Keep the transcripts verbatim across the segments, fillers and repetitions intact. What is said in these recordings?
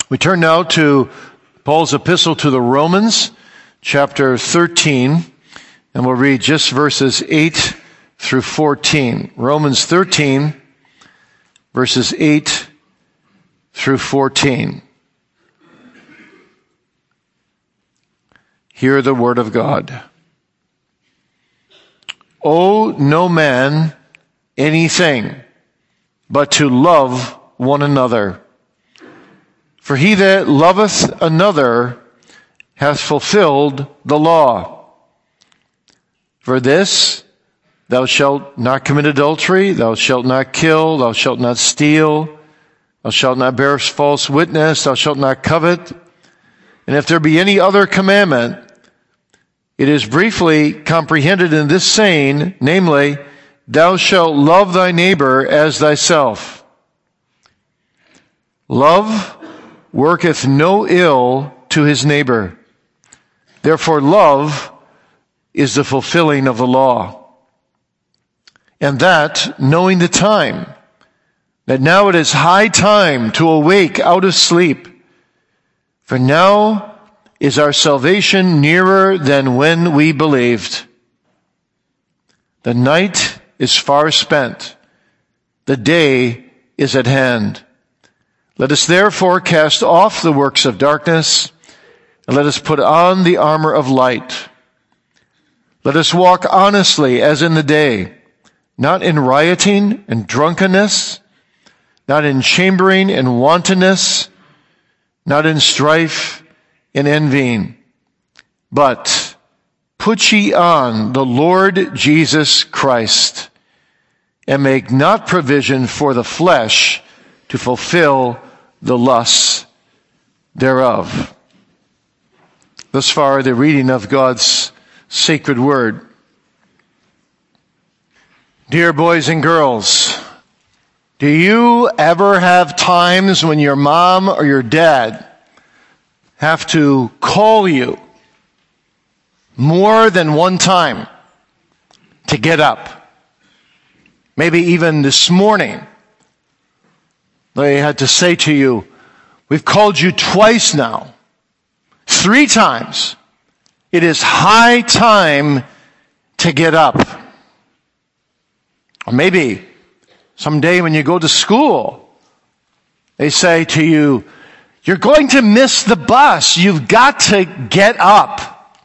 We turn now to Paul's epistle to the Romans, chapter thirteen, and we'll read just verses eight through fourteen. Romans thirteen, verses eight through fourteen. Hear the word of God. Owe no man anything but to love one another. For he that loveth another hath fulfilled the law. For this, thou shalt not commit adultery, thou shalt not kill, thou shalt not steal, thou shalt not bear false witness, thou shalt not covet. And if there be any other commandment, it is briefly comprehended in this saying, namely, thou shalt love thy neighbor as thyself. Love worketh no ill to his neighbor. Therefore love is the fulfilling of the law. And that, knowing the time, that now it is high time to awake out of sleep. For now is our salvation nearer than when we believed. The night is far spent. The day is at hand. Let us therefore cast off the works of darkness, and let us put on the armor of light. Let us walk honestly as in the day, not in rioting and drunkenness, not in chambering and wantonness, not in strife and envying. But put ye on the Lord Jesus Christ, and make not provision for the flesh to fulfill the lusts thereof. Thus far, the reading of God's sacred word. Dear boys and girls, do you ever have times when your mom or your dad have to call you more than one time to get up? Maybe even this morning, they had to say to you, we've called you twice now, three times. It is high time to get up. Or maybe someday when you go to school, they say to you, you're going to miss the bus. You've got to get up.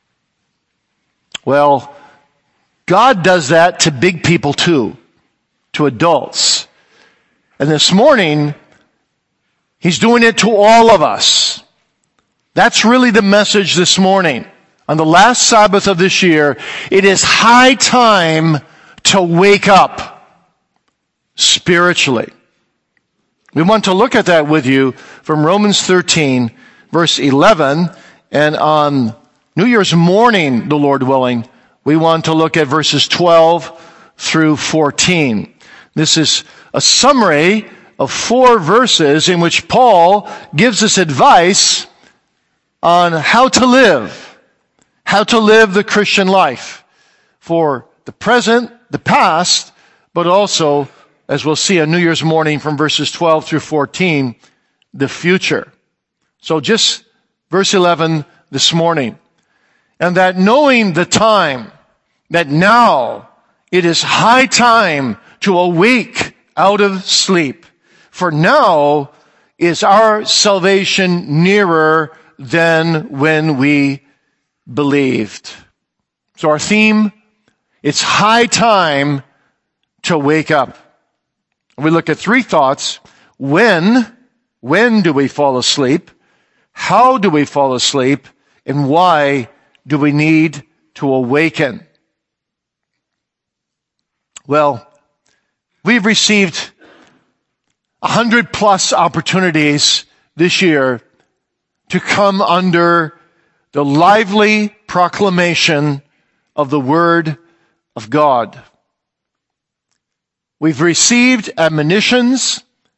Well, God does that to big people too, to adults. And this morning, He's doing it to all of us. That's really the message this morning. On the last Sabbath of this year, it is high time to wake up spiritually. We want to look at that with you from Romans thirteen, verse eleven. And on New Year's morning, the Lord willing, we want to look at verses twelve through fourteen. This is a summary of four verses in which Paul gives us advice on how to live, how to live the Christian life for the present, the past, but also, as we'll see on New Year's morning from verses twelve through fourteen, the future. So just verse eleven this morning. And that knowing the time, that now it is high time to awake out of sleep. For now is our salvation nearer than when we believed. So our theme, it's high time to wake up. We look at three thoughts. When, when do we fall asleep? How do we fall asleep? And why do we need to awaken? Well, we've received a hundred plus opportunities this year to come under the lively proclamation of the Word of God. We've received admonitions,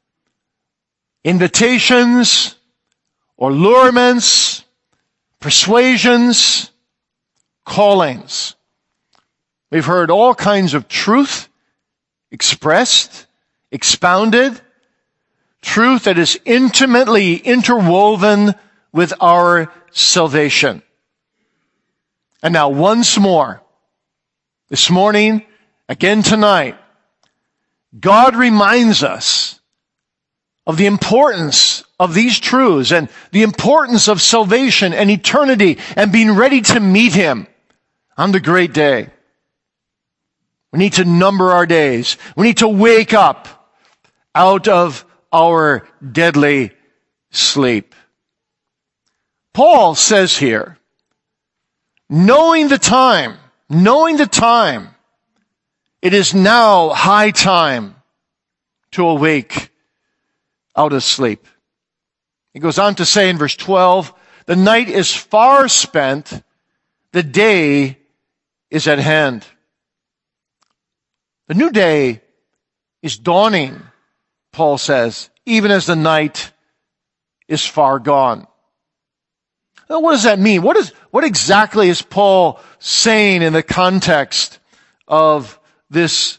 invitations, allurements, persuasions, callings. We've heard all kinds of truth expressed, expounded, truth that is intimately interwoven with our salvation. And now once more, this morning, again tonight, God reminds us of the importance of these truths and the importance of salvation and eternity and being ready to meet Him on the great day. We need to number our days. We need to wake up out of our deadly sleep. Paul says here, knowing the time, knowing the time, it is now high time to awake out of sleep. He goes on to say in verse twelve, the night is far spent, the day is at hand. The new day is dawning, Paul says, even as the night is far gone. Now, what does that mean? What is, what exactly is Paul saying in the context of this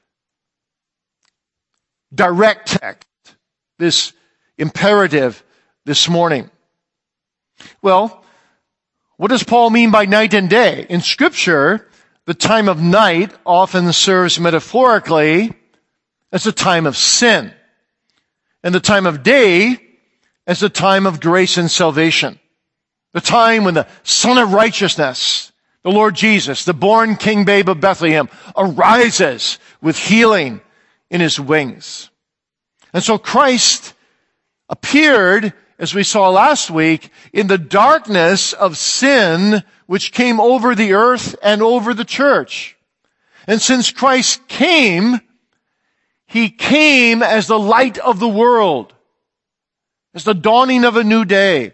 direct text, this imperative this morning? Well, what does Paul mean by night and day? In Scripture, the time of night often serves metaphorically as a time of sin, and the time of day as the time of grace and salvation. The time when the Son of Righteousness, the Lord Jesus, the born King Babe of Bethlehem, arises with healing in His wings. And so Christ appeared, as we saw last week, in the darkness of sin which came over the earth and over the church. And since Christ came, He came as the light of the world, as the dawning of a new day.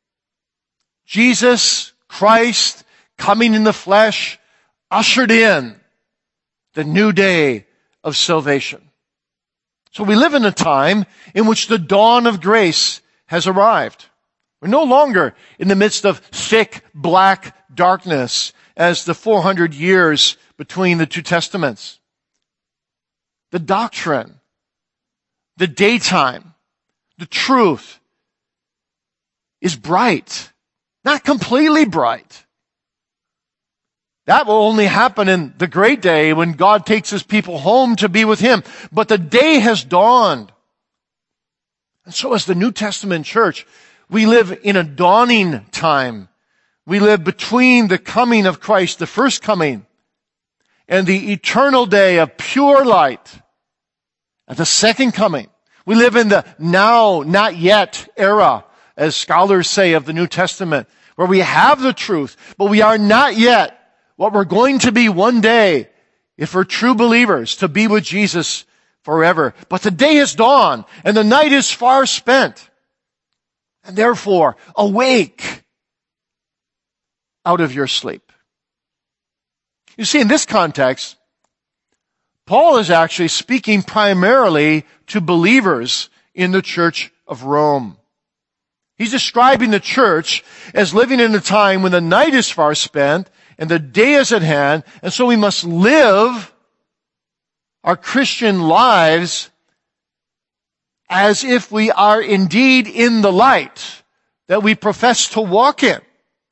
Jesus Christ, coming in the flesh, ushered in the new day of salvation. So we live in a time in which the dawn of grace has arrived. We're no longer in the midst of thick black darkness as the four hundred years between the two testaments. The doctrine, the daytime, the truth is bright, not completely bright. That will only happen in the great day when God takes His people home to be with Him. But the day has dawned. And so as the New Testament church, we live in a dawning time. We live between the coming of Christ, the first coming, and the eternal day of pure light at the second coming. We live in the now, not yet era, as scholars say of the New Testament, where we have the truth, but we are not yet what we're going to be one day, if we're true believers, to be with Jesus forever. But the day is dawn, and the night is far spent. And therefore, awake out of your sleep. You see, in this context, Paul is actually speaking primarily to believers in the church of Rome. He's describing the church as living in a time when the night is far spent and the day is at hand, and so we must live our Christian lives as if we are indeed in the light that we profess to walk in.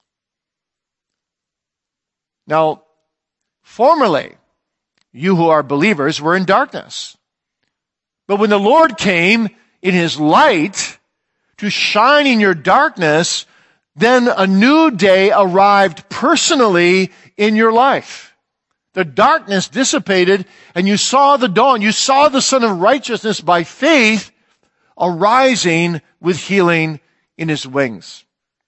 Now, formerly, you who are believers were in darkness. But when the Lord came in His light to shine in your darkness, then a new day arrived personally in your life. The darkness dissipated and you saw the dawn. You saw the Son of Righteousness by faith arising with healing in His wings.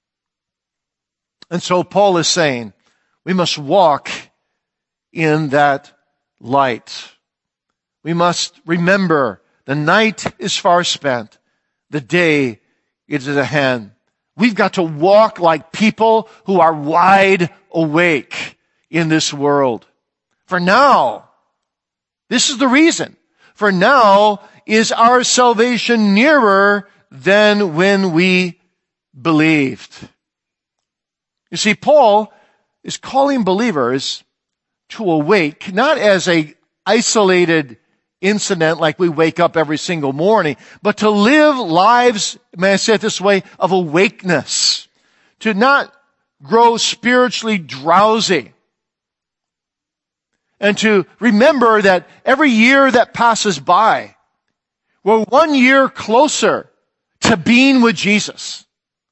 And so Paul is saying, we must walk in that light. We must remember the night is far spent. The day is at hand. We've got to walk like people who are wide awake in this world. For now, this is the reason. For now is our salvation nearer than when we believed. You see, Paul is calling believers to awake, not as a isolated incident like we wake up every single morning, but to live lives, may I say it this way, of awakeness. To not grow spiritually drowsy. And to remember that every year that passes by, we're one year closer to being with Jesus.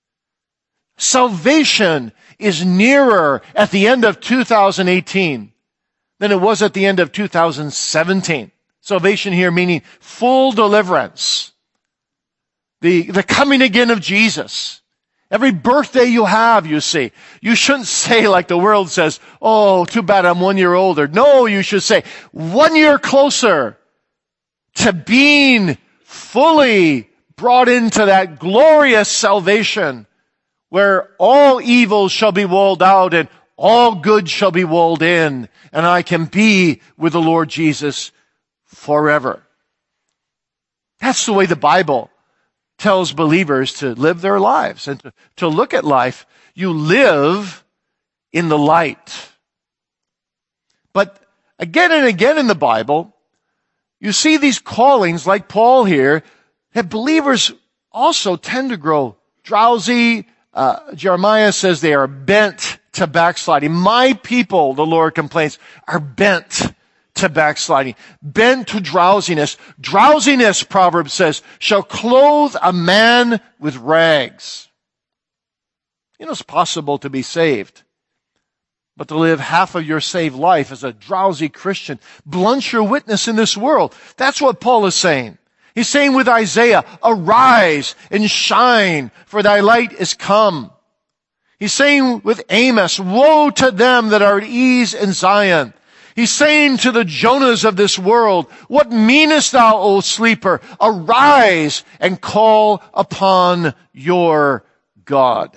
Salvation is nearer at the end of two thousand eighteen than it was at the end of two thousand seventeen. Salvation here meaning full deliverance. The, the coming again of Jesus. Every birthday you have, you see, you shouldn't say like the world says, oh, too bad I'm one year older. No, you should say, one year closer to being fully brought into that glorious salvation where all evil shall be walled out and all good shall be walled in, and I can be with the Lord Jesus forever. That's the way the Bible tells believers to live their lives and to, to look at life. You live in the light. But again and again in the Bible, you see these callings like Paul here, that believers also tend to grow drowsy. Uh, Jeremiah says they are bent to backsliding. My people, the Lord complains, are bent to backsliding, bent to drowsiness. Drowsiness, Proverbs says, shall clothe a man with rags. You know, it's possible to be saved, but to live half of your saved life as a drowsy Christian blunts your witness in this world. That's what Paul is saying. He's saying with Isaiah, arise and shine, for thy light is come. He's saying with Amos, woe to them that are at ease in Zion. He's saying to the Jonahs of this world, what meanest thou, O sleeper? Arise and call upon your God.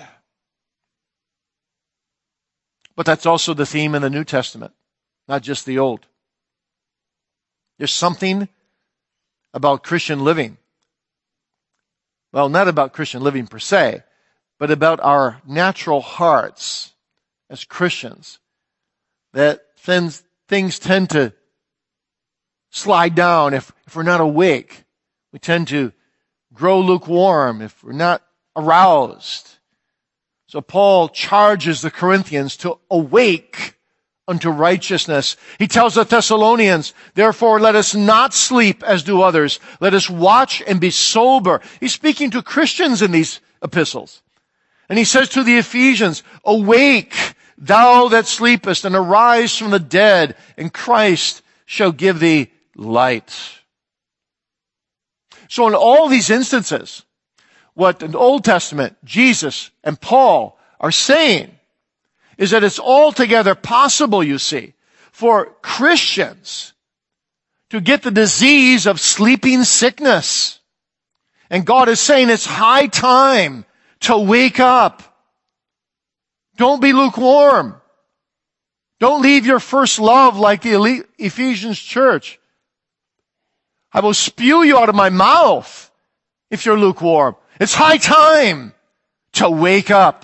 But that's also the theme in the New Testament, not just the Old. There's something about Christian living. Well, not about Christian living per se, but about our natural hearts as Christians, that things, things tend to slide down if, if we're not awake. We tend to grow lukewarm if we're not aroused. So Paul charges the Corinthians to awake unto righteousness. He tells the Thessalonians, therefore let us not sleep as do others. Let us watch and be sober. He's speaking to Christians in these epistles. And he says to the Ephesians, awake, thou that sleepest, and arise from the dead, and Christ shall give thee light. So in all these instances, what in the Old Testament, Jesus and Paul are saying is that it's altogether possible, you see, for Christians to get the disease of sleeping sickness. And God is saying it's high time to wake up. Don't be lukewarm. Don't leave your first love like the Ephesians church. I will spew you out of my mouth if you're lukewarm. It's high time to wake up.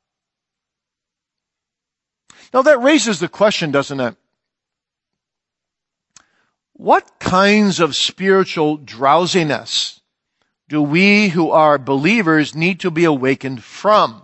Now that raises the question, doesn't it? What kinds of spiritual drowsiness do we who are believers need to be awakened from?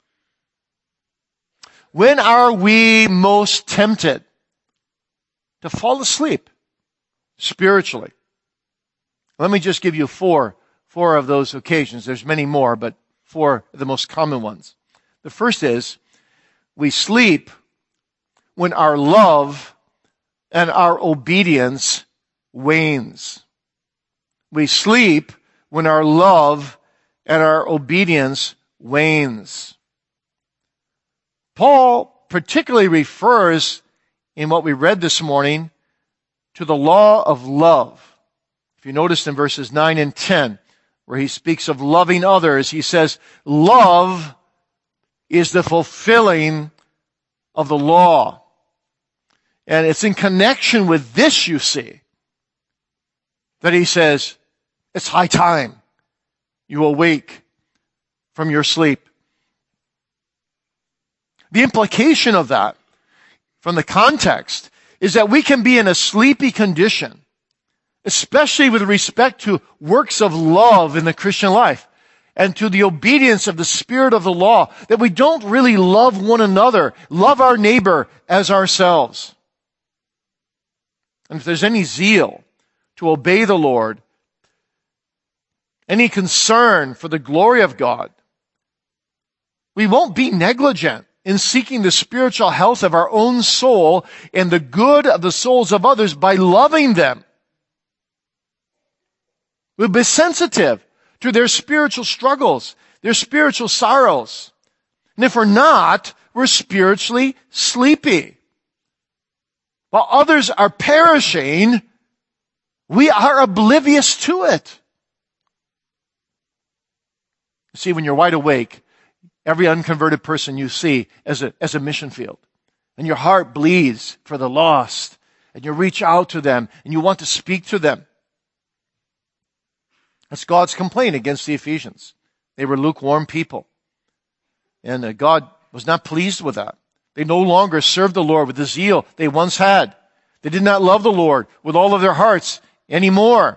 When are we most tempted to fall asleep spiritually? Let me just give you four, four of those occasions. There's many more, but four of the most common ones. The first is we sleep when our love and our obedience wanes. We sleep when our love and our obedience wanes. Paul particularly refers, in what we read this morning, to the law of love. If you noticed in verses nine and ten, where he speaks of loving others, he says, love is the fulfilling of the law. And it's in connection with this, you see, that he says, it's high time you awake from your sleep. The implication of that, from the context, is that we can be in a sleepy condition especially with respect to works of love in the Christian life and to the obedience of the spirit of the law, that we don't really love one another, love our neighbor as ourselves. And if there's any zeal to obey the Lord, any concern for the glory of God, we won't be negligent in seeking the spiritual health of our own soul and the good of the souls of others by loving them. We'll be sensitive to their spiritual struggles, their spiritual sorrows. And if we're not, we're spiritually sleepy. While others are perishing, we are oblivious to it. See, when you're wide awake, every unconverted person you see as a, as a mission field. And your heart bleeds for the lost. And you reach out to them and you want to speak to them. That's God's complaint against the Ephesians. They were lukewarm people. And uh, God was not pleased with that. They no longer served the Lord with the zeal they once had. They did not love the Lord with all of their hearts anymore.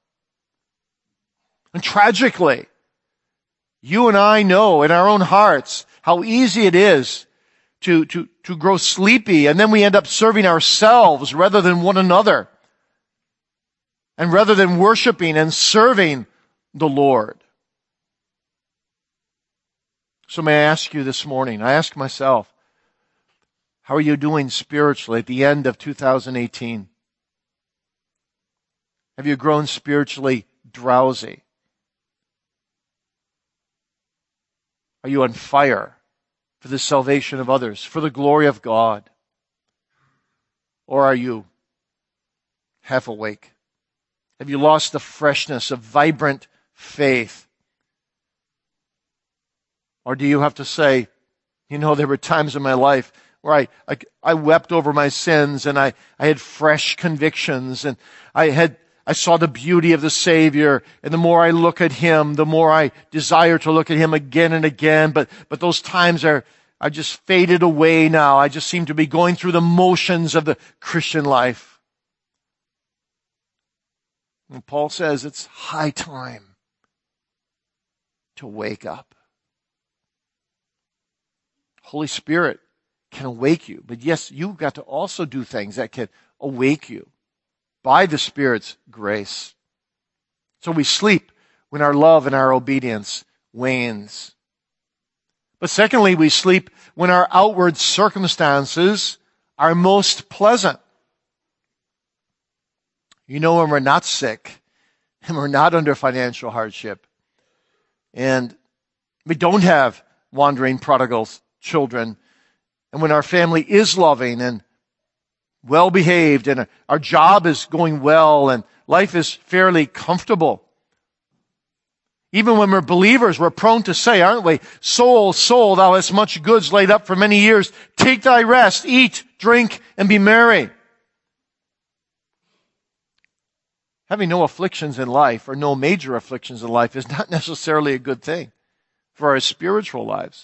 And tragically, you and I know in our own hearts how easy it is to, to, to grow sleepy, and then we end up serving ourselves rather than one another. And rather than worshiping and serving the Lord. So may I ask you this morning, I ask myself, how are you doing spiritually at the end of two thousand eighteen? Have you grown spiritually drowsy? Are you on fire for the salvation of others, for the glory of God? Or are you half awake? Have you lost the freshness of vibrant faith? Or do you have to say, you know, there were times in my life where I, I, I wept over my sins and I, I had fresh convictions and I had I saw the beauty of the Savior, and the more I look at Him, the more I desire to look at Him again and again. But but those times are, are just faded away now. I just seem to be going through the motions of the Christian life. And Paul says it's high time to wake up. Holy Spirit can awake you. But yes, you've got to also do things that can awake you by the Spirit's grace. So we sleep when our love and our obedience wanes. But secondly, we sleep when our outward circumstances are most pleasant. You know, when we're not sick and we're not under financial hardship and we don't have wandering prodigal children, and when our family is loving and well-behaved and our job is going well and life is fairly comfortable. Even when we're believers, we're prone to say, aren't we? Soul, soul, thou hast much goods laid up for many years. Take thy rest, eat, drink, and be merry. Having no afflictions in life or no major afflictions in life is not necessarily a good thing for our spiritual lives.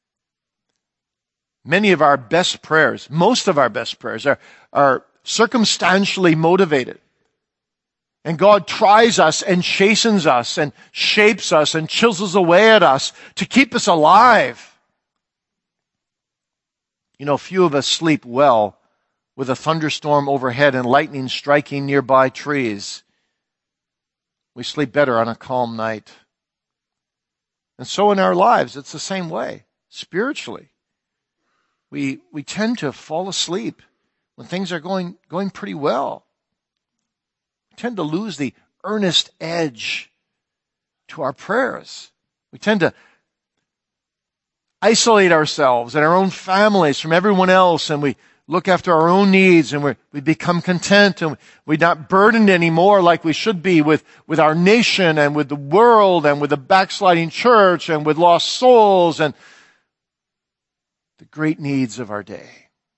Many of our best prayers, most of our best prayers are, are circumstantially motivated. And God tries us and chastens us and shapes us and chisels away at us to keep us alive. You know, few of us sleep well with a thunderstorm overhead and lightning striking nearby trees. We sleep better on a calm night. And so in our lives, it's the same way, spiritually. We we tend to fall asleep when things are going, going pretty well. We tend to lose the earnest edge to our prayers. We tend to isolate ourselves and our own families from everyone else, and we look after our own needs, and we we become content, and we're not burdened anymore like we should be with, with our nation and with the world and with the backsliding church and with lost souls and the great needs of our day.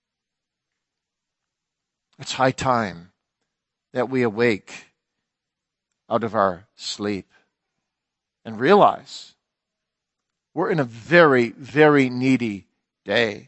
It's high time that we awake out of our sleep and realize we're in a very, very needy day.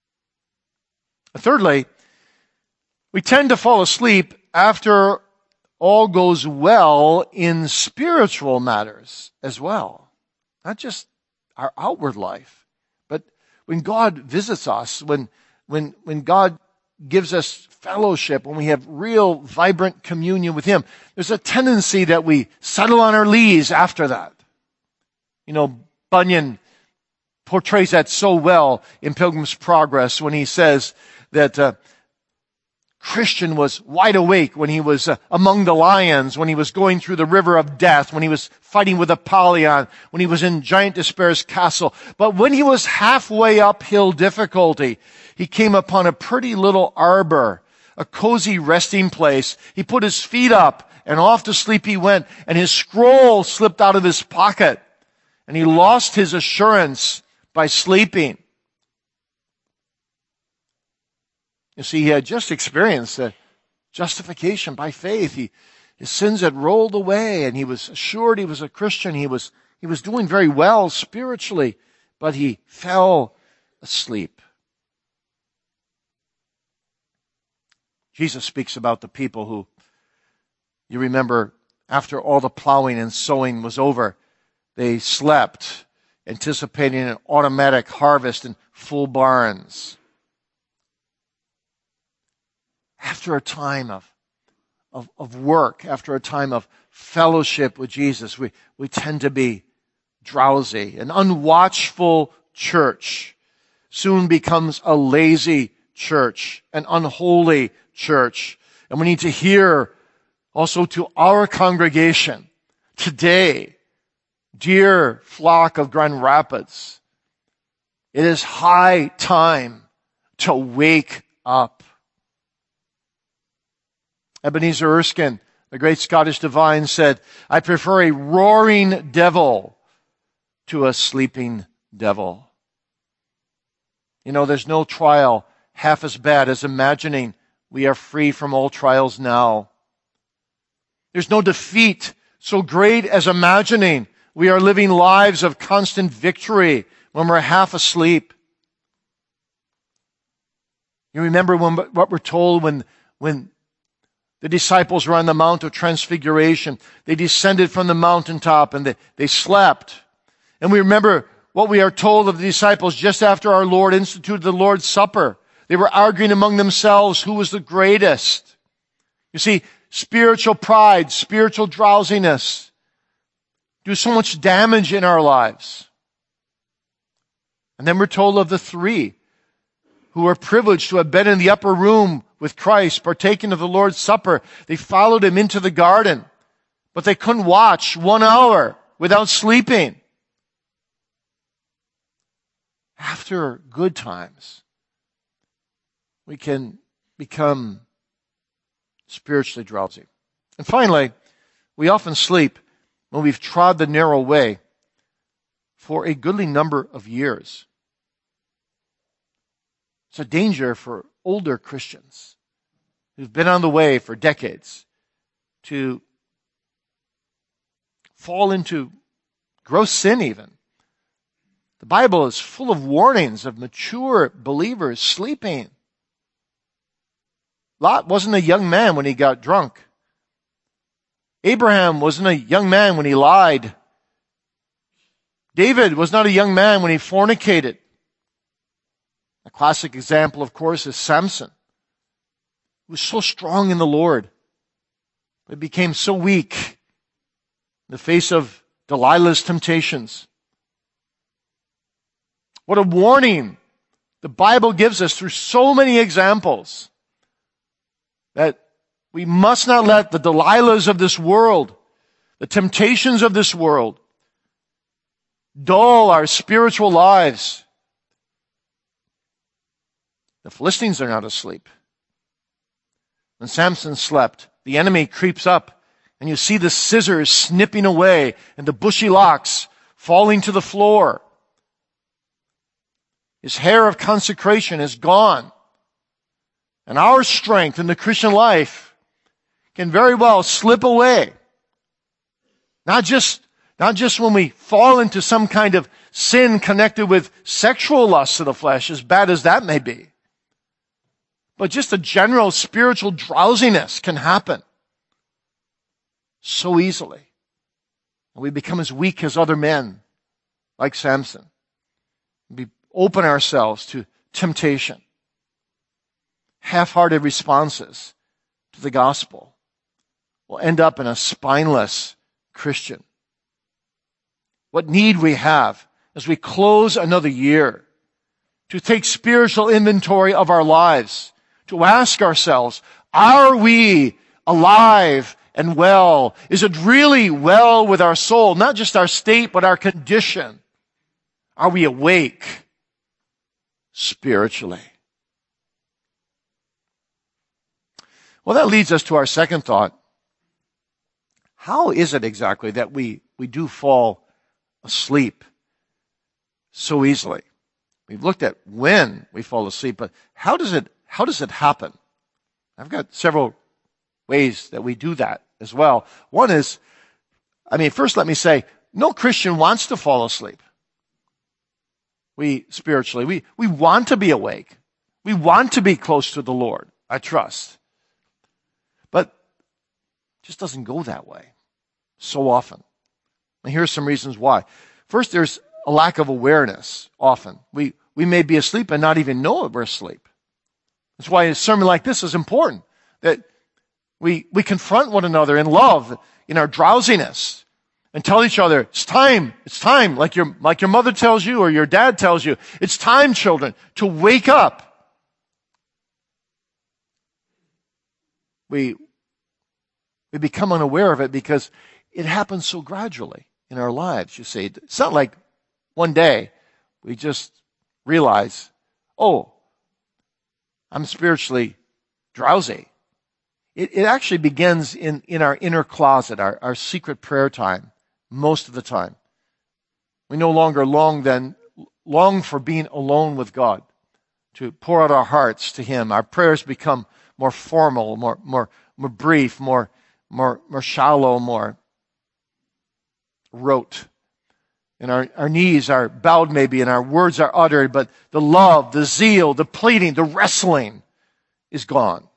And thirdly, we tend to fall asleep after all goes well in spiritual matters as well. Not just our outward life, but when God visits us, when, when, when God gives us fellowship, when we have real vibrant communion with Him, there's a tendency that we settle on our knees after that. You know, Bunyan portrays that so well in Pilgrim's Progress when he says that uh, Christian was wide awake when he was uh, among the lions, when he was going through the river of death, when he was fighting with Apollyon, when he was in Giant Despair's castle. But when he was halfway uphill difficulty, he came upon a pretty little arbor, a cozy resting place. He put his feet up and off to sleep he went, and his scroll slipped out of his pocket, and he lost his assurance by sleeping. You see, he had just experienced the justification by faith. He, his sins had rolled away, and he was assured he was a Christian. He was, he was doing very well spiritually, but he fell asleep. Jesus speaks about the people who, you remember, after all the plowing and sowing was over, they slept, anticipating an automatic harvest and full barns. After a time of, of, of work, after a time of fellowship with Jesus, we, we tend to be drowsy. An unwatchful church soon becomes a lazy church, an unholy church. And we need to hear also to our congregation today, dear flock of Grand Rapids, it is high time to wake up. Ebenezer Erskine, the great Scottish divine, said, I prefer a roaring devil to a sleeping devil. You know, there's no trial half as bad as imagining we are free from all trials now. There's no defeat so great as imagining we are living lives of constant victory when we're half asleep. You remember when, what we're told when, when the disciples were on the Mount of Transfiguration. They descended from the mountaintop and they, they slept. And we remember what we are told of the disciples just after our Lord instituted the Lord's Supper. They were arguing among themselves who was the greatest. You see, spiritual pride, spiritual drowsiness do so much damage in our lives. And then we're told of the three who were privileged to have been in the upper room with Christ, partaking of the Lord's Supper. They followed Him into the garden, but they couldn't watch one hour without sleeping. After good times, we can become spiritually drowsy. And finally, we often sleep when we've trod the narrow way for a goodly number of years. It's a danger for older Christians who've been on the way for decades to fall into gross sin even. The Bible is full of warnings of mature believers sleeping. Lot wasn't a young man when he got drunk. Abraham wasn't a young man when he lied. David was not a young man when he fornicated. A classic example, of course, is Samson, who was so strong in the Lord, but became so weak in the face of Delilah's temptations. What a warning the Bible gives us through so many examples that we must not let the Delilahs of this world, the temptations of this world, dull our spiritual lives. The Philistines are not asleep. When Samson slept, the enemy creeps up, and you see the scissors snipping away and the bushy locks falling to the floor. His hair of consecration is gone. And our strength in the Christian life can very well slip away. Not just, not just when we fall into some kind of sin connected with sexual lust of the flesh, as bad as that may be. But just a general spiritual drowsiness can happen. so easily. And we become as weak as other men, like Samson. We open ourselves to temptation. Half-hearted responses to the gospel will end up in a spineless Christian. What need we have as we close another year to take spiritual inventory of our lives, to ask ourselves, are we alive and well? Is it really well with our soul? Not just our state, but our condition. Are we awake spiritually? Well, that leads us to our second thought. How is it exactly that we, we do fall asleep so easily? We've looked at when we fall asleep, but how does it, how does it happen? I've got several ways that we do that as well. One is, I mean, first let me say, no Christian wants to fall asleep. We, spiritually, we, we want to be awake. We want to be close to the Lord, I trust. But it just doesn't go that way so often. And here are some reasons why. First, there's a lack of awareness often. We, we may be asleep and not even know that we're asleep. That's why a sermon like this is important, that we, we confront one another in love in our drowsiness and tell each other, it's time, it's time, like your, like your mother tells you or your dad tells you, it's time, children, to wake up. We, we become unaware of it because it happens so gradually in our lives, you see. It's not like one day we just realize, oh, I'm spiritually drowsy. It, it actually begins in, in our inner closet, our, our secret prayer time, most of the time. We no longer long then, long for being alone with God, to pour out our hearts to Him. Our prayers become more formal, more, more, more brief, more, more, more shallow, more rote. And our, our knees are bowed maybe, and our words are uttered, but the love, the zeal, the pleading, the wrestling is gone.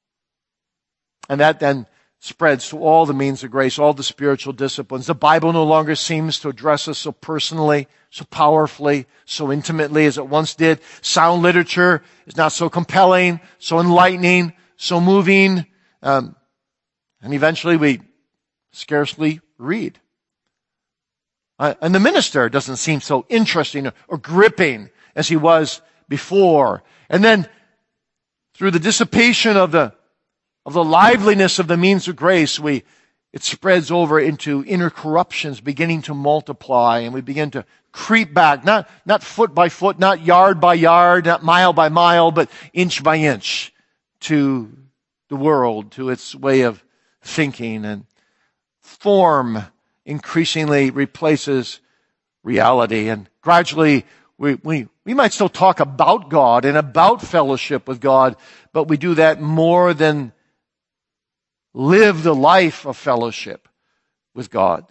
And that then spreads to all the means of grace, all the spiritual disciplines. The Bible no longer seems to address us so personally, so powerfully, so intimately as it once did. Sound literature is not so compelling, so enlightening, so moving. Um, and eventually we scarcely read. Uh, and the minister doesn't seem so interesting or, or gripping as he was before. And then through the dissipation of the of the liveliness of the means of grace, we it spreads over into inner corruptions beginning to multiply, and we begin to creep back, not, not foot by foot, not yard by yard, not mile by mile, but inch by inch to the world, to its way of thinking, and form increasingly replaces reality. And gradually, we, we, we might still talk about God and about fellowship with God, but we do that more than live the life of fellowship with God.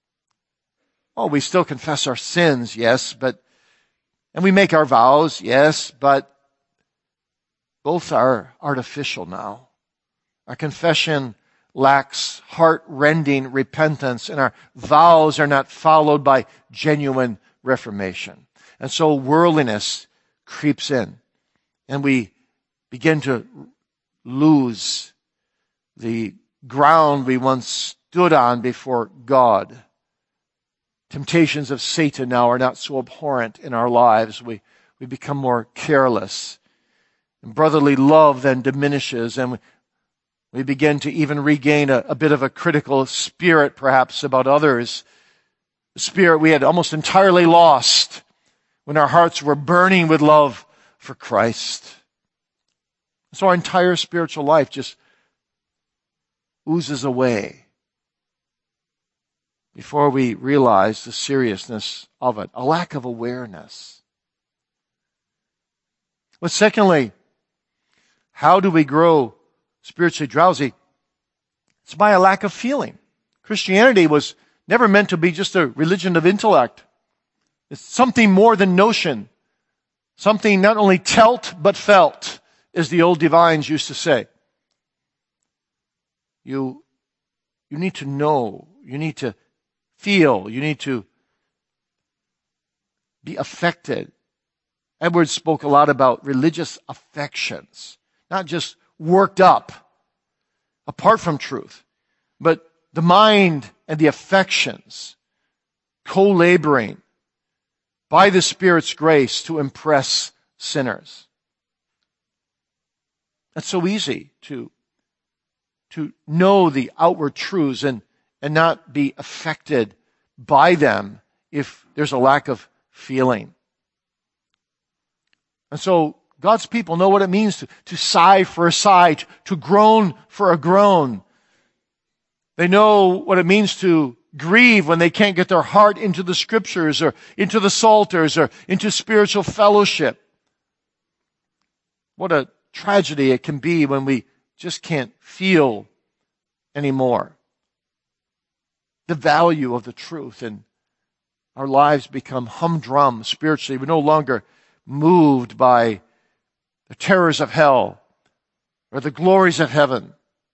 Oh, we still confess our sins, yes, but, and we make our vows, yes, but both are artificial now. Our confession lacks heart-rending repentance, and our vows are not followed by genuine reformation. And so worldliness creeps in, and we begin to lose the ground we once stood on before God. Temptations of Satan now are not so abhorrent in our lives. We, we become more careless. And brotherly love then diminishes, and we, we begin to even regain a, a bit of a critical spirit, perhaps, about others. The spirit we had almost entirely lost when our hearts were burning with love for Christ. So our entire spiritual life just oozes away before we realize the seriousness of it. A lack of awareness. But secondly, how do we grow spiritually drowsy? It's by a lack of feeling. Christianity was never meant to be just a religion of intellect. It's something more than notion. Something not only telt, but felt, as the old divines used to say. You you need to know, you need to feel, you need to be affected. Edwards spoke a lot about religious affections, not just worked up apart from truth, but the mind and the affections co-laboring by the Spirit's grace to impress sinners. That's so easy to, to know the outward truths and, and not be affected by them if there's a lack of feeling. And so God's people know what it means to, to sigh for a sigh, to, to groan for a groan. They know what it means to grieve when they can't get their heart into the Scriptures or into the Psalters or into spiritual fellowship. What a tragedy it can be when we just can't feel anymore the value of the truth, and our lives become humdrum spiritually. We're no longer moved by the terrors of hell or the glories of heaven.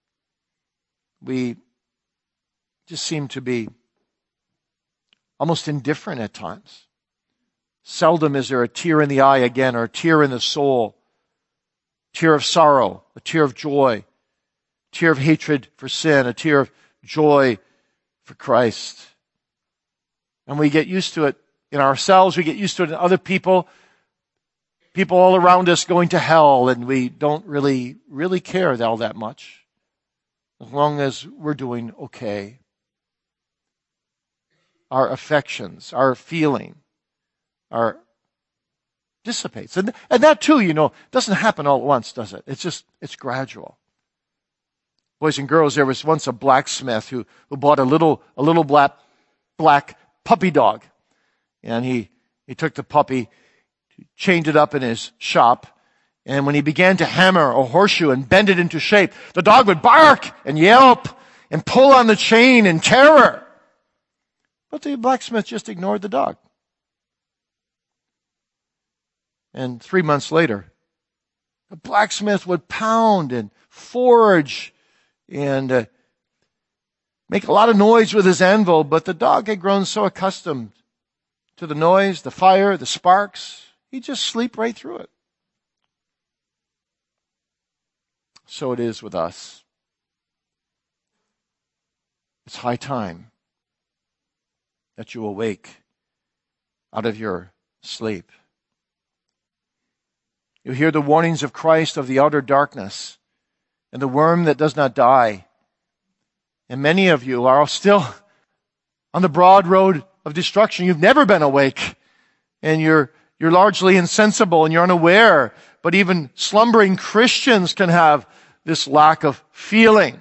We just seem to be almost indifferent at times. Seldom is there a tear in the eye again, or a tear in the soul, a tear of sorrow, a tear of joy, a tear of hatred for sin, a tear of joy for Christ. And we get used to it in ourselves, we get used to it in other people, people all around us going to hell, and we don't really, really care all that much, as long as we're doing okay. Our affections, our feeling, our dissipates. And, and that too, you know, doesn't happen all at once, does it? It's just, it's gradual. Boys and girls, there was once a blacksmith who, who bought a little, a little black, black puppy dog. And he, he took the puppy, chained it up in his shop, and when he began to hammer a horseshoe and bend it into shape, the dog would bark and yelp and pull on the chain in terror. But the blacksmith just ignored the dog. And three months later, the blacksmith would pound and forge and uh, make a lot of noise with his anvil, but the dog had grown so accustomed to the noise, the fire, the sparks, he'd just sleep right through it. So it is with us. It's high time that you awake out of your sleep. You hear the warnings of Christ of the outer darkness and the worm that does not die. And many of you are still on the broad road of destruction. You've never been awake, and you're you're largely insensible and you're unaware. But even slumbering Christians can have this lack of feeling.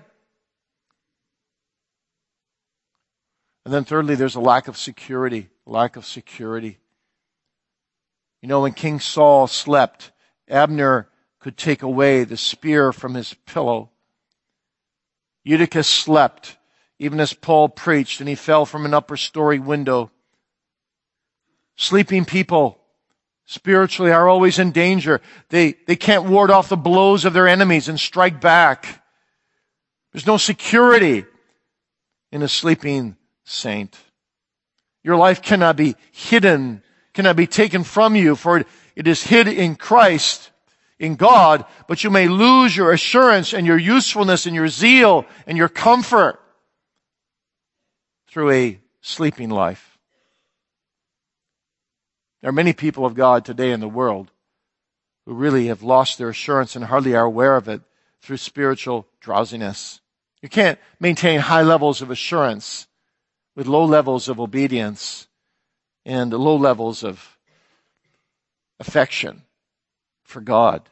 And then thirdly, there's a lack of security. Lack of security. You know, when King Saul slept, Abner could take away the spear from his pillow. Eutychus slept, even as Paul preached, and he fell from an upper story window. Sleeping people spiritually are always in danger. They, they can't ward off the blows of their enemies and strike back. There's no security in a sleeping saint. Your life cannot be hidden, cannot be taken from you, for it is hid in Christ, in God, but you may lose your assurance and your usefulness and your zeal and your comfort through a sleeping life. There are many people of God today in the world who really have lost their assurance and hardly are aware of it through spiritual drowsiness. You can't maintain high levels of assurance with low levels of obedience and low levels of affection for God.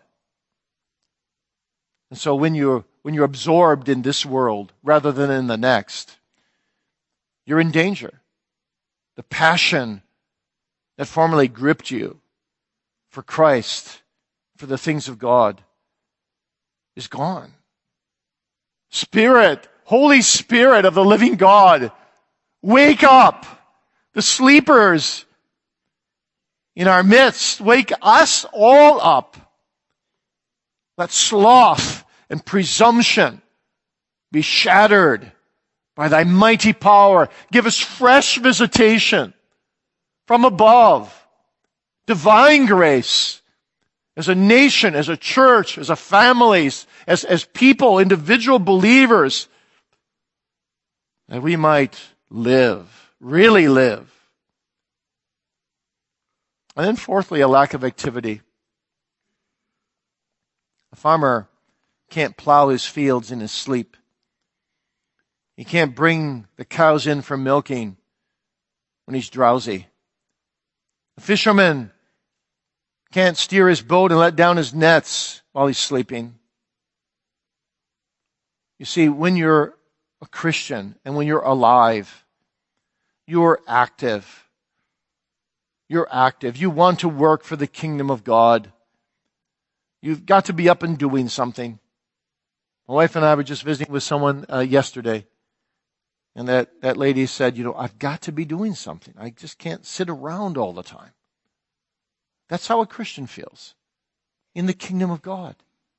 And so when you're, when you're absorbed in this world rather than in the next, you're in danger. The passion that formerly gripped you for Christ, for the things of God, is gone. Spirit, Holy Spirit of the living God, wake up. The sleepers in our midst, wake us all up. Let sloth and presumption be shattered By thy mighty power, give us fresh visitation from above, divine grace, as a nation, as a church, as a families, as, as people, individual believers, that we might live, really live. And then fourthly, a lack of activity. A farmer can't plow his fields in his sleep. He can't bring the cows in for milking when he's drowsy. A fisherman can't steer his boat and let down his nets while he's sleeping. You see, when you're a Christian and when you're alive, you're active. You're active. You want to work for the kingdom of God. You've got to be up and doing something. My wife and I were just visiting with someone uh, yesterday. And that, that lady said, you know, I've got to be doing something. I just can't sit around all the time. That's how a Christian feels in the kingdom of God.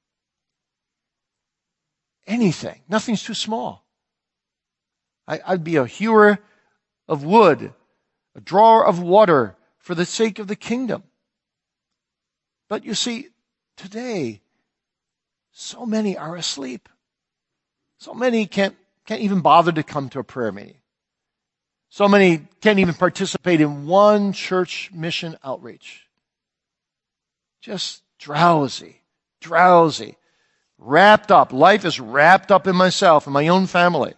Anything. Nothing's too small. I, I'd be a hewer of wood, a drawer of water for the sake of the kingdom. But you see, today, so many are asleep. So many can't Can't even bother to come to a prayer meeting. So many can't even participate in one church mission outreach. Just drowsy, drowsy, wrapped up. Life is wrapped up in myself and my own family.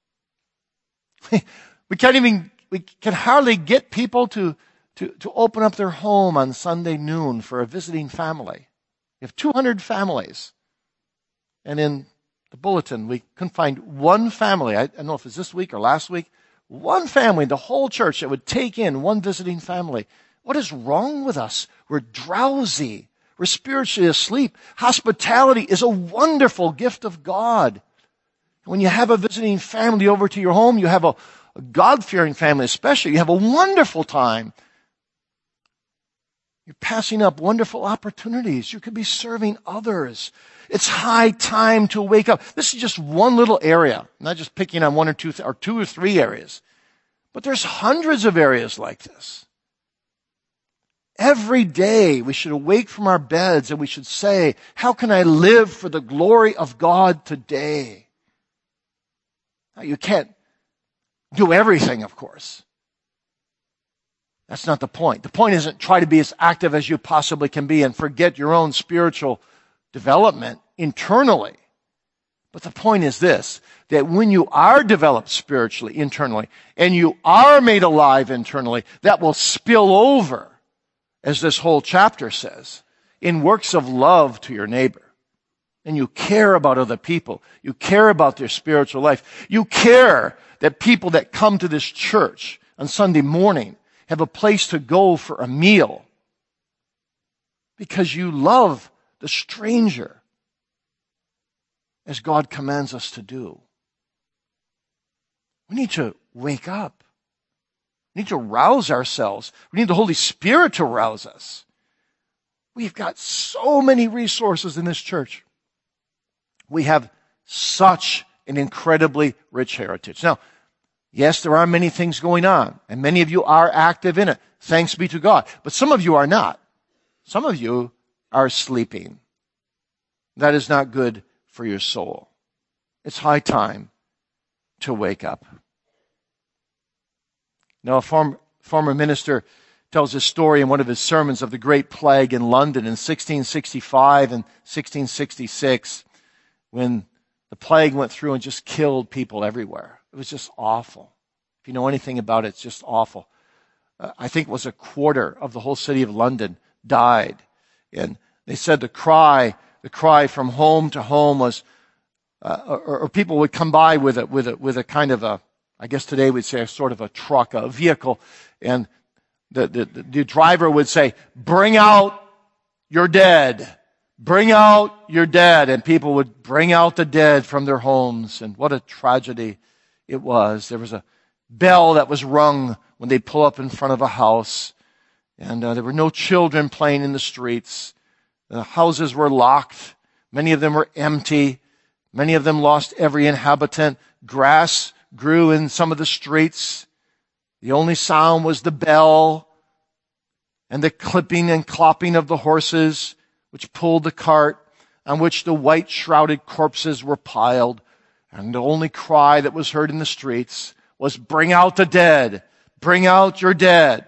We can't even, we can hardly get people to, to, to open up their home on Sunday noon for a visiting family. We have two hundred families. And in the bulletin, we couldn't find one family, I don't know if it's this week or last week, one family in the whole church that would take in one visiting family. What is wrong with us? We're drowsy. We're spiritually asleep. Hospitality is a wonderful gift of God. When you have a visiting family over to your home, you have a, a God-fearing family especially, you have a wonderful time. You're passing up wonderful opportunities. You could be serving others. It's high time to wake up. This is just one little area. I'm not just picking on one or two, or two or three areas. But there's hundreds of areas like this. Every day we should awake from our beds and we should say, how can I live for the glory of God today? Now, you can't do everything, of course. That's not the point. The point isn't try to be as active as you possibly can be and forget your own spiritual development internally. But the point is this, that when you are developed spiritually, internally, and you are made alive internally, that will spill over, as this whole chapter says, in works of love to your neighbor. And you care about other people. You care about their spiritual life. You care that people that come to this church on Sunday morning have a place to go for a meal because you love the stranger as God commands us to do. We need to wake up. We need to rouse ourselves. We need the Holy Spirit to rouse us. We've got so many resources in this church. We have such an incredibly rich heritage. Now, yes, there are many things going on, and many of you are active in it. Thanks be to God. But some of you are not. Some of you are sleeping. That is not good for your soul. It's high time to wake up. Now, a form, former minister tells a story in one of his sermons of the Great Plague in London in sixteen sixty-five and sixteen sixty-six, when the plague went through and just killed people everywhere. It was just awful. If you know anything about it, it's just awful. Uh, I think it was a quarter of the whole city of London died. And they said the cry, the cry from home to home was, uh, or, or people would come by with a, with a, with a kind of a, I guess today we'd say a sort of a truck, a vehicle, and the, the, the driver would say, bring out your dead. Bring out your dead. And people would bring out the dead from their homes. And what a tragedy it was. There was a bell that was rung when they pull up in front of a house. And uh, there were no children playing in the streets. The houses were locked. Many of them were empty. Many of them lost every inhabitant. Grass grew in some of the streets. The only sound was the bell and the clipping and clopping of the horses which pulled the cart on which the white shrouded corpses were piled. And the only cry that was heard in the streets was, "Bring out the dead! Bring out your dead!"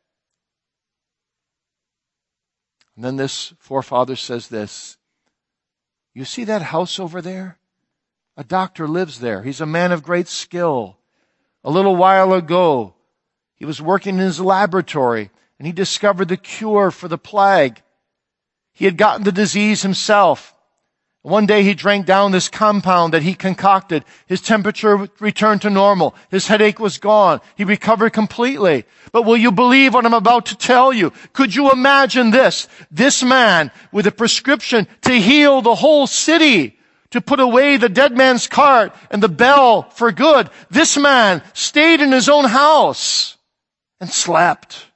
And then this forefather says this, "You see that house over there? A doctor lives there. He's a man of great skill. A little while ago, he was working in his laboratory and he discovered the cure for the plague. He had gotten the disease himself. One day he drank down this compound that he concocted. His temperature returned to normal. His headache was gone. He recovered completely. But will you believe what I'm about to tell you? Could you imagine this? This man with a prescription to heal the whole city, to put away the dead man's cart and the bell for good. This man stayed in his own house and slept.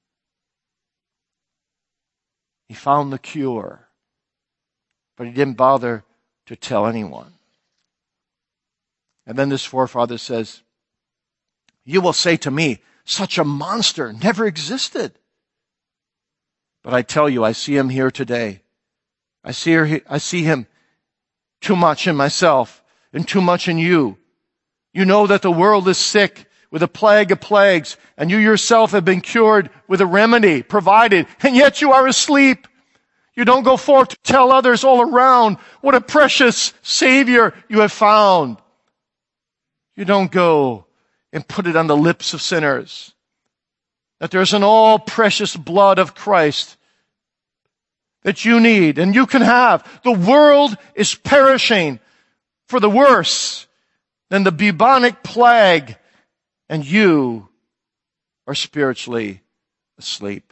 He found the cure. But he didn't bother to tell anyone." And then this forefather says, "You will say to me, such a monster never existed. But I tell you, I see him here today. I see, her, I see him too much in myself and too much in you. You know that the world is sick with a plague of plagues, and you yourself have been cured with a remedy provided, and yet you are asleep. You don't go forth to tell others all around what a precious Savior you have found. You don't go and put it on the lips of sinners that there's an all precious blood of Christ that you need and you can have. The world is perishing for the worse than the bubonic plague, and you are spiritually asleep.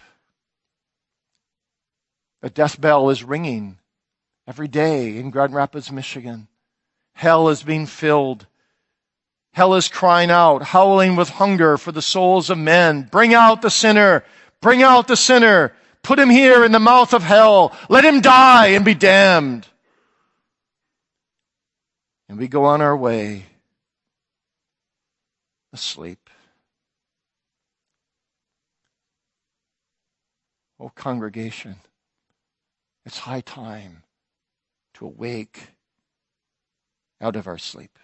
The death bell is ringing every day in Grand Rapids, Michigan. Hell is being filled. Hell is crying out, howling with hunger for the souls of men. Bring out the sinner. Bring out the sinner. Put him here in the mouth of hell. Let him die and be damned. And we go on our way asleep. Oh, congregation. It's high time to awake out of our sleep.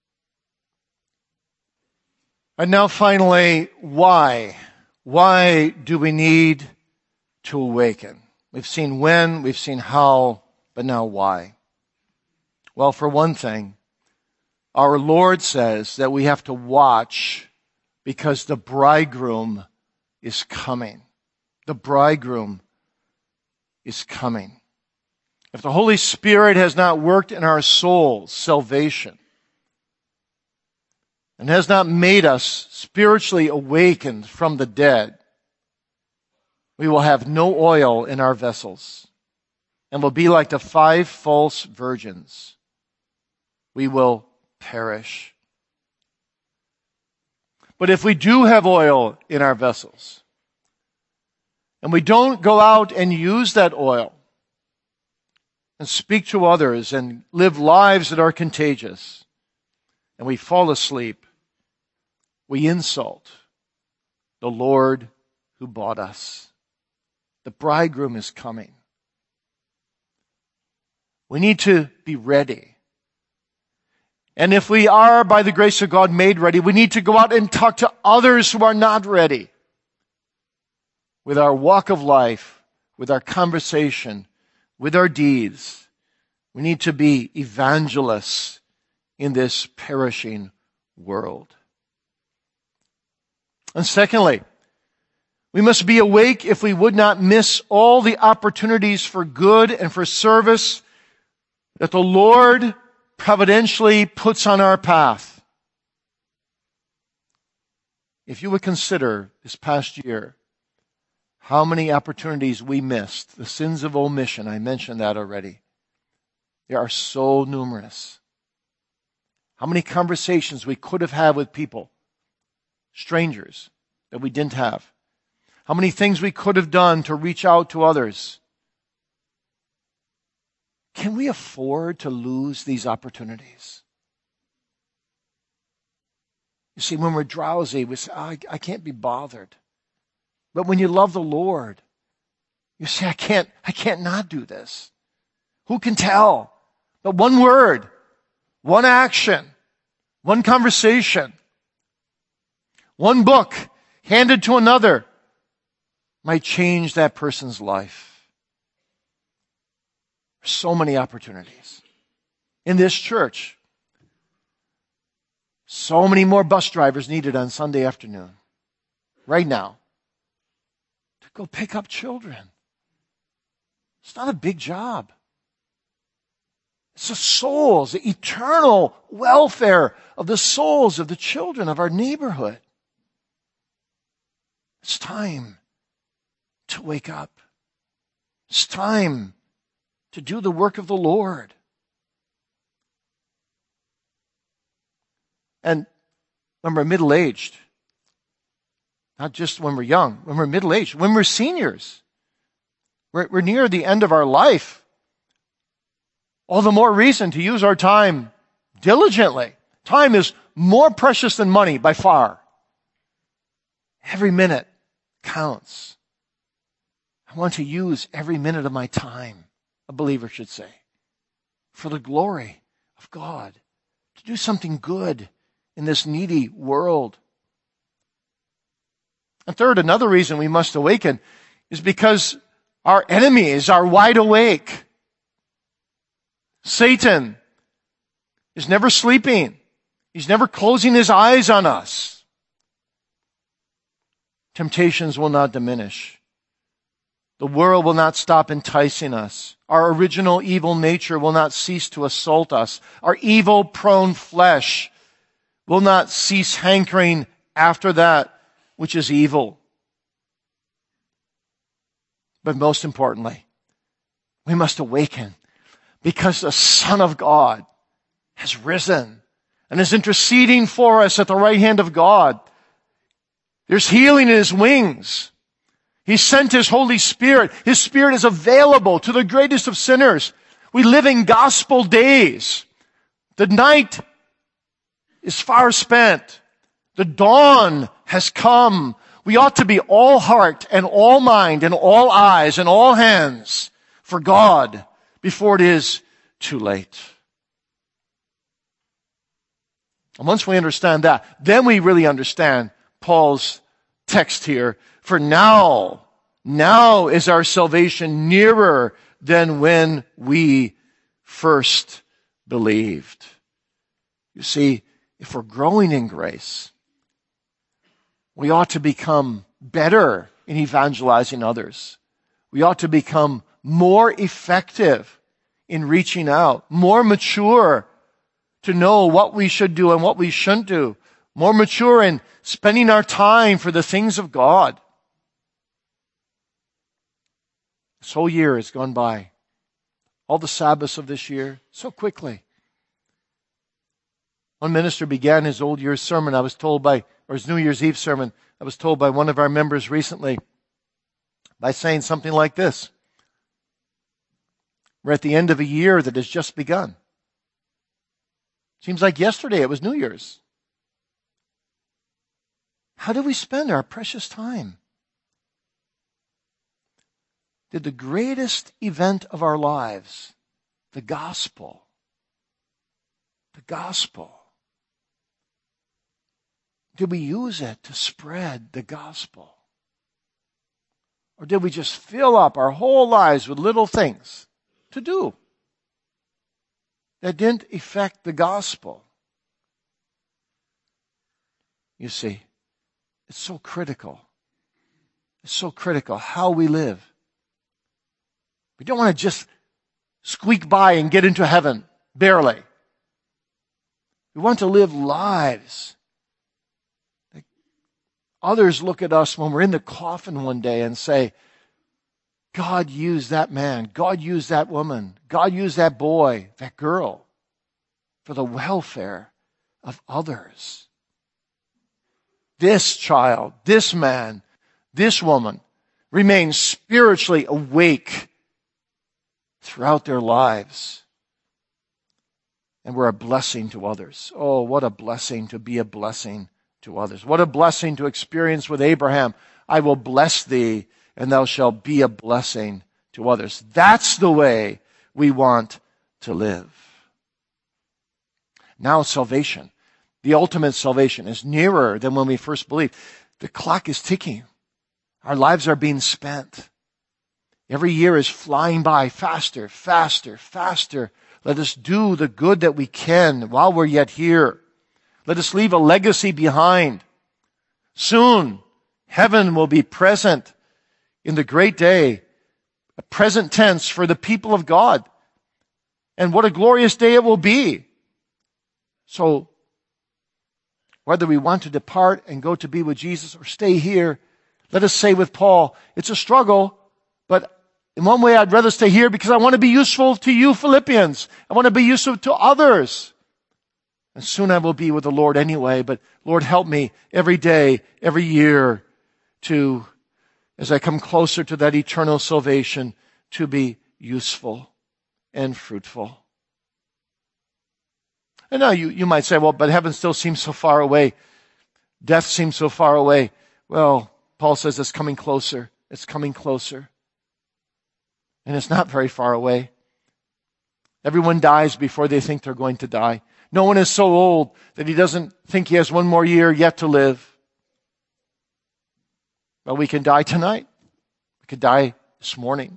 And now finally, why? Why do we need to awaken? We've seen when, we've seen how, but now why? Well, for one thing, our Lord says that we have to watch because the bridegroom is coming. The bridegroom is coming. If the Holy Spirit has not worked in our souls salvation and has not made us spiritually awakened from the dead, we will have no oil in our vessels and will be like the five false virgins. We will perish. But if we do have oil in our vessels, and we don't go out and use that oil and speak to others and live lives that are contagious, and we fall asleep, we insult the Lord who bought us. The bridegroom is coming. We need to be ready. And if we are, by the grace of God, made ready, we need to go out and talk to others who are not ready. With our walk of life, with our conversation, with our deeds, we need to be evangelists in this perishing world. And secondly, we must be awake if we would not miss all the opportunities for good and for service that the Lord providentially puts on our path. If you would consider this past year, how many opportunities we missed. The sins of omission, I mentioned that already. They are so numerous. How many conversations we could have had with people, strangers, that we didn't have. How many things we could have done to reach out to others. Can we afford to lose these opportunities? You see, when we're drowsy, we say, oh, I, I can't be bothered. But when you love the Lord, you say, I can't, I can't not do this. Who can tell? But one word, one action, one conversation, one book handed to another might change that person's life. There's so many opportunities. In this church, so many more bus drivers needed on Sunday afternoon, right now, to go pick up children. It's not a big job. It's the souls, the eternal welfare of the souls of the children of our neighborhood. It's time to wake up. It's time to do the work of the Lord. And when we're middle-aged, not just when we're young, when we're middle-aged, when we're seniors, we're, we're near the end of our life, all the more reason to use our time diligently. Time is more precious than money by far. Every minute counts. I want to use every minute of my time, a believer should say, for the glory of God, to do something good in this needy world. And third, another reason we must awaken is because our enemies are wide awake. Satan is never sleeping. He's never closing his eyes on us. Temptations will not diminish. The world will not stop enticing us. Our original evil nature will not cease to assault us. Our evil-prone flesh will not cease hankering after that which is evil. But most importantly, we must awaken because the Son of God has risen and is interceding for us at the right hand of God. There's healing in His wings. He sent His Holy Spirit. His Spirit is available to the greatest of sinners. We live in gospel days. The night is far spent. The dawn has come. We ought to be all heart and all mind and all eyes and all hands for God before it is too late. And once we understand that, then we really understand Paul's text here. For now, now is our salvation nearer than when we first believed. You see, if we're growing in grace, we ought to become better in evangelizing others. We ought to become more effective in reaching out, more mature to know what we should do and what we shouldn't do, more mature in spending our time for the things of God. This whole year has gone by. All the Sabbaths of this year, so quickly. One minister began his old year's sermon, I was told by, or his New Year's Eve sermon, I was told by one of our members recently, by saying something like this. We're at the end of a year that has just begun. Seems like yesterday it was New Year's. How do we spend our precious time? Did the greatest event of our lives, the gospel, the gospel, did we use it to spread the gospel? Or did we just fill up our whole lives with little things to do that didn't affect the gospel? You see, it's so critical. It's so critical how we live. We don't want to just squeak by and get into heaven, barely. We want to live lives. Others look at us when we're in the coffin one day and say, God used that man, God used that woman, God used that boy, that girl, for the welfare of others. This child, this man, this woman remains spiritually awake throughout their lives. And we're a blessing to others. Oh, what a blessing to be a blessing to others. What a blessing to experience with Abraham. I will bless thee, and thou shalt be a blessing to others. That's the way we want to live. Now salvation, the ultimate salvation, is nearer than when we first believed. The clock is ticking. Our lives are being spent. Every year is flying by faster, faster, faster. Let us do the good that we can while we're yet here. Let us leave a legacy behind. Soon, heaven will be present in the great day, a present tense for the people of God. And what a glorious day it will be. So, whether we want to depart and go to be with Jesus or stay here, let us say with Paul, it's a struggle, but in one way I'd rather stay here because I want to be useful to you Philippians. I want to be useful to others. And soon I will be with the Lord anyway, but Lord, help me every day, every year to, as I come closer to that eternal salvation, to be useful and fruitful. And now you, you might say, well, but heaven still seems so far away. Death seems so far away. Well, Paul says it's coming closer. It's coming closer. And it's not very far away. Everyone dies before they think they're going to die. No one is so old that he doesn't think he has one more year yet to live. But we can die tonight. We could die this morning.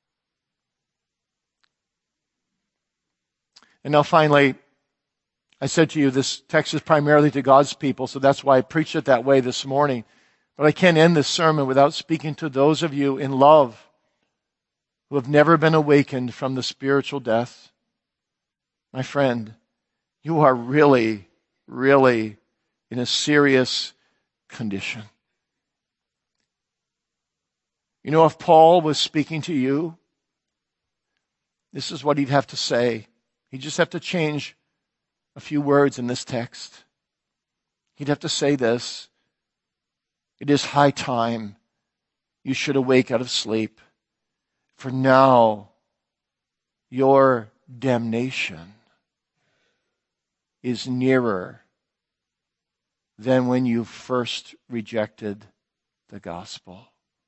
And now finally, I said to you, this text is primarily to God's people, so that's why I preached it that way this morning. But I can't end this sermon without speaking to those of you in love who have never been awakened from the spiritual death. My friend, you are really, really in a serious condition. You know, if Paul was speaking to you, this is what he'd have to say. He'd just have to change a few words in this text. He'd have to say this: it is high time you should awake out of sleep, for now your damnation is nearer than when you first rejected the gospel.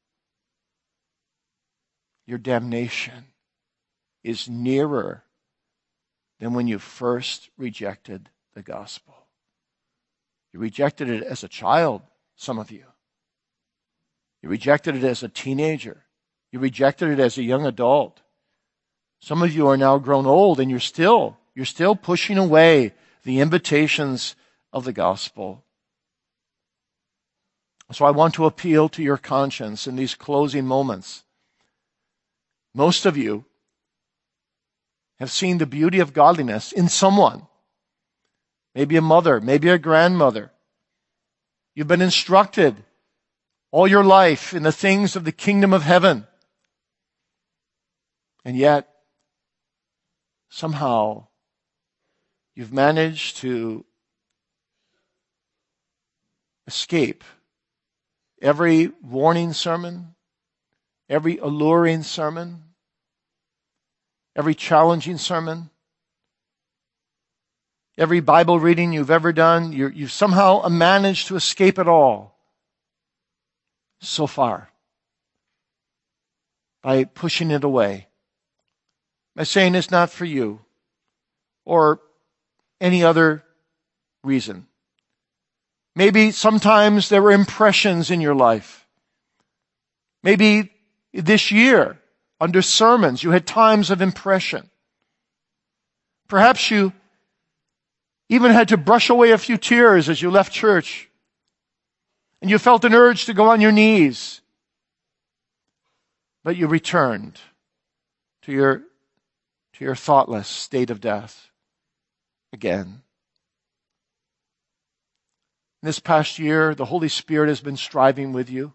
Your damnation is nearer than when you first rejected the gospel. You rejected it as a child, some of you. You rejected it as a teenager. You rejected it as a young adult. Some of you are now grown old and you're still, you're still pushing away the invitations of the gospel. So I want to appeal to your conscience in these closing moments. Most of you have seen the beauty of godliness in someone. Maybe a mother, maybe a grandmother. You've been instructed all your life in the things of the kingdom of heaven. And yet, somehow, you've managed to escape every warning sermon, every alluring sermon, every challenging sermon, every Bible reading you've ever done. You're, you've somehow managed to escape it all so far by pushing it away, by saying it's not for you or any other reason. Maybe sometimes there were impressions in your life. Maybe this year, under sermons, you had times of impression. Perhaps you even had to brush away a few tears as you left church, and you felt an urge to go on your knees. But you returned to your, to your thoughtless state of death again. This past year, the Holy Spirit has been striving with you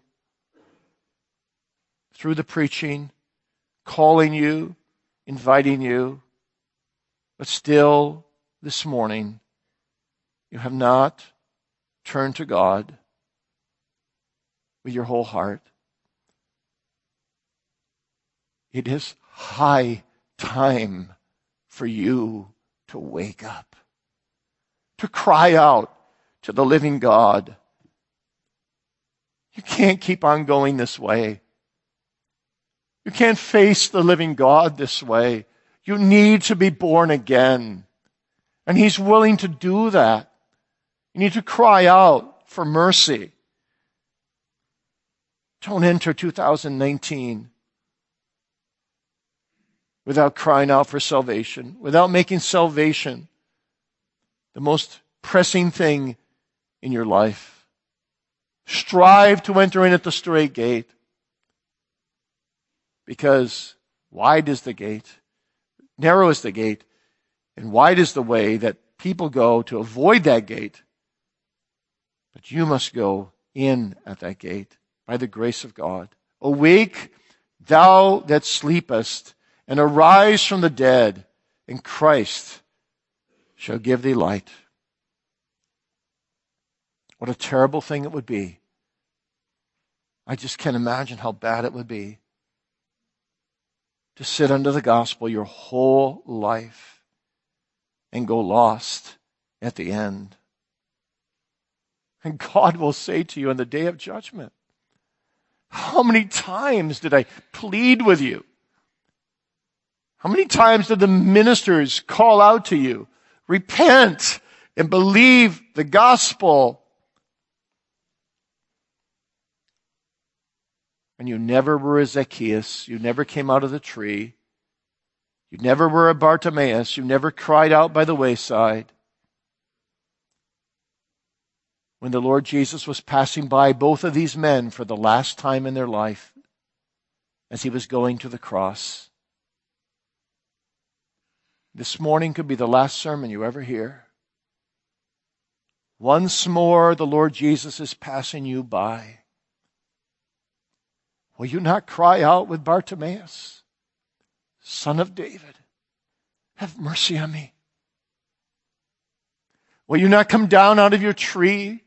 through the preaching, calling you, inviting you, but still this morning you have not turned to God with your whole heart. It is high time for you to wake up, to cry out, to the living God. You can't keep on going this way. You can't face the living God this way. You need to be born again. And He's willing to do that. You need to cry out for mercy. Don't enter two thousand nineteen without crying out for salvation, without making salvation the most pressing thing in your life. Strive to enter in at the straight gate, because wide is the gate, narrow is the gate, and wide is the way that people go to avoid that gate. But you must go in at that gate by the grace of God. Awake, thou that sleepest, and arise from the dead, and Christ shall give thee light. What a terrible thing it would be. I just can't imagine how bad it would be to sit under the gospel your whole life and go lost at the end. And God will say to you on the day of judgment, how many times did I plead with you? How many times did the ministers call out to you, repent and believe the gospel? And you never were a Zacchaeus. You never came out of the tree. You never were a Bartimaeus. You never cried out by the wayside. When the Lord Jesus was passing by both of these men for the last time in their life, as He was going to the cross. This morning could be the last sermon you ever hear. Once more, the Lord Jesus is passing you by. Will you not cry out with Bartimaeus, Son of David, have mercy on me? Will you not come down out of your tree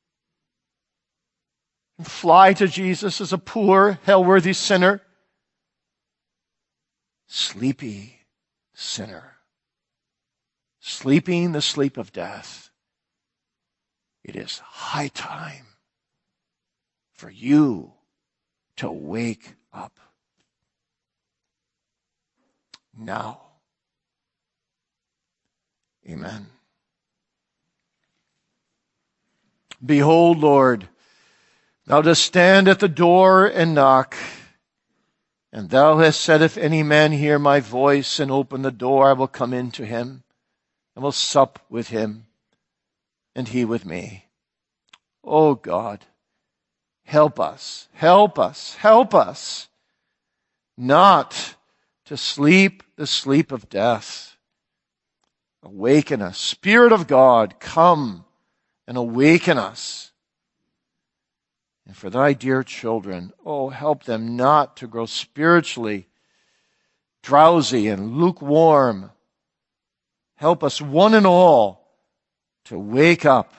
and fly to Jesus as a poor, hell-worthy sinner? Sleepy sinner, sleeping the sleep of death. It is high time for you to wake up now. Amen. Behold, Lord, thou dost stand at the door and knock. And thou hast said, if any man hear my voice and open the door, I will come in to him and will sup with him and he with me. Oh God, help us, help us, help us not to sleep the sleep of death. Awaken us. Spirit of God, come and awaken us. And for thy dear children, oh, help them not to grow spiritually drowsy and lukewarm. Help us one and all to wake up.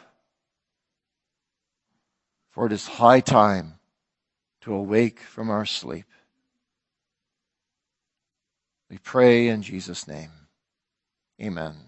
For it is high time to awake from our sleep. We pray in Jesus' name. Amen.